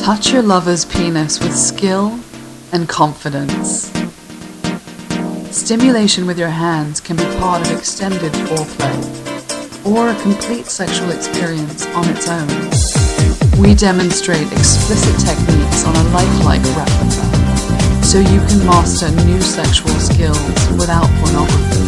Touch your lover's penis with skill and confidence. Stimulation with your hands can be part of extended foreplay or a complete sexual experience on its own. We demonstrate explicit techniques on a lifelike replica so you can master new sexual skills without pornography.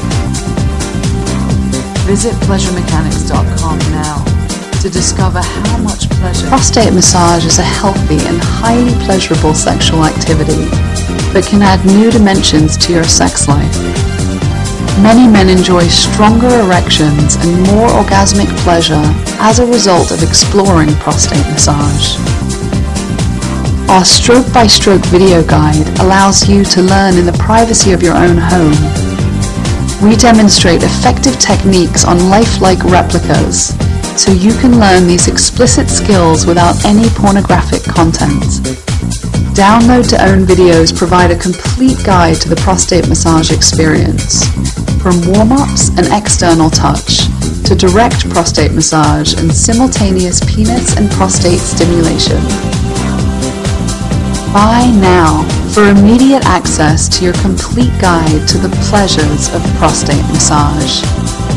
Visit PleasureMechanics.com now to discover how much pleasure. Prostate massage is a healthy and highly pleasurable sexual activity that can add new dimensions to your sex life. Many men enjoy stronger erections and more orgasmic pleasure as a result of exploring prostate massage. Our stroke-by-stroke video guide allows you to learn in the privacy of your own home. We demonstrate effective techniques on lifelike replicas so you can learn these explicit skills without any pornographic content. Download to own videos provide a complete guide to the prostate massage experience, from warm-ups and external touch to direct prostate massage and simultaneous penis and prostate stimulation. Buy now for immediate access to your complete guide to the pleasures of prostate massage.